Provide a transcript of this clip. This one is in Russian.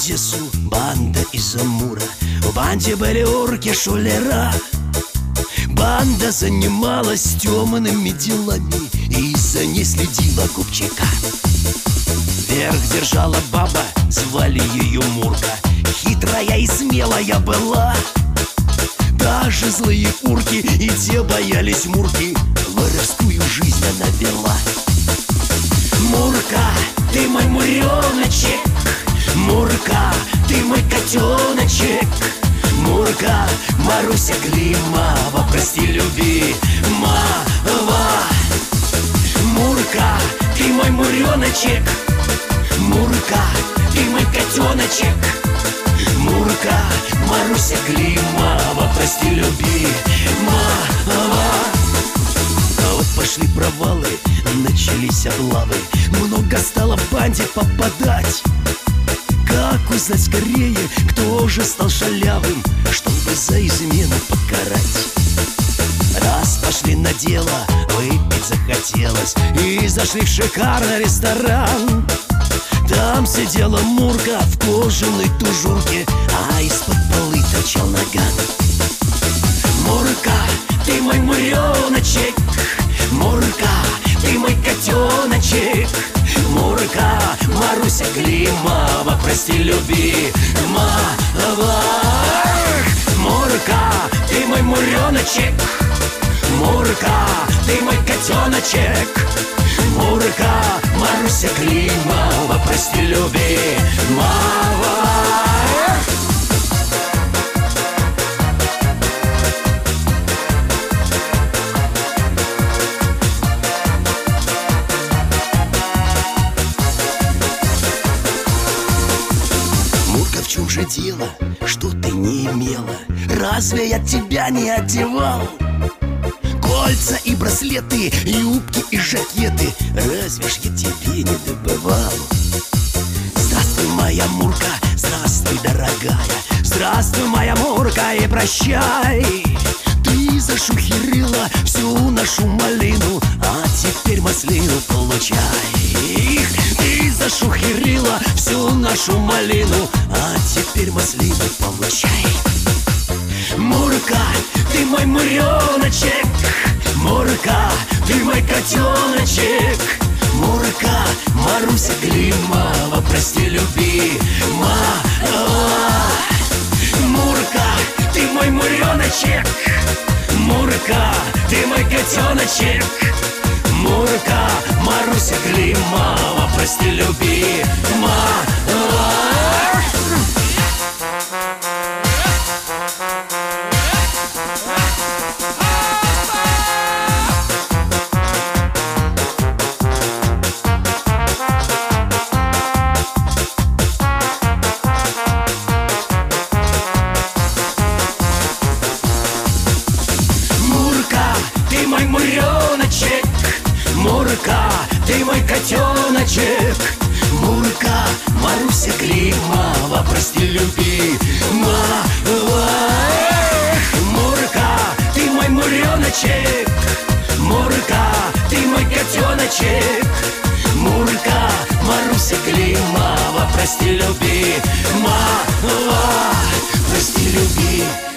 Одессу банда из Амура. В банде были урки-шулера. Банда занималась темными делами и за ней следила Губчика. Верх держала баба, звали ее Мурка. Хитрая и смелая была. Даже злые урки и те боялись Мурки. Воровскую жизнь она вела. Мурка, ты мой муреночек. Мурка, ты мой котеночек. Мурка, Маруся Климова, прости, люби, мава. Мурка, ты мой муреночек. Мурка, ты мой котеночек. Мурка, Маруся Климова, прости, люби, мава. А вот пошли провалы, начались облавы. Много стало в банде попадать. Как узнать скорее, кто же стал шалявым, чтобы за измену покарать? Раз пошли на дело, выпить захотелось, и зашли в шикарный ресторан. Там сидела Мурка в кожаной тужурке, а из-под полы торчал наган. Мурка, ты мой муреночек. Мурка, ты мой котеночек. Мурка, Маруся Климова, прости, люби, мава. Мурка, ты мой муреночек. Мурка, ты мой котеночек. Мурка, Маруся Климова, прости, люби, мава. В чем же дело, что ты не имела? Разве я тебя не одевал? Кольца и браслеты, юбки и жакеты, разве ж я тебе не добывал? Здравствуй, моя Мурка, здравствуй, дорогая. Здравствуй, моя Мурка, и прощай. Ты зашухерила всю нашу малину, а теперь маслину получай. Ты зашухерила всю нашу малину, а теперь маслину получай. Мурка, ты мой муреночек. Мурка, ты мой котеночек. Мурка, Маруся Климова, прости, люби, мава. Мурка, ты мой муреночек. Мурка, ты мой котеночек. Мурка, Маруся Климова, прости, люби, мава. Мурка, ты мой муреночек. Мурка, ты мой котеночек. Мурка, Маруся Климова, прости, люби, мава. Мурка, ты мой муреночек. Мурка, ты мой котеночек. Мурка, Маруся Климова, прости, люби, мава. Прости, люби.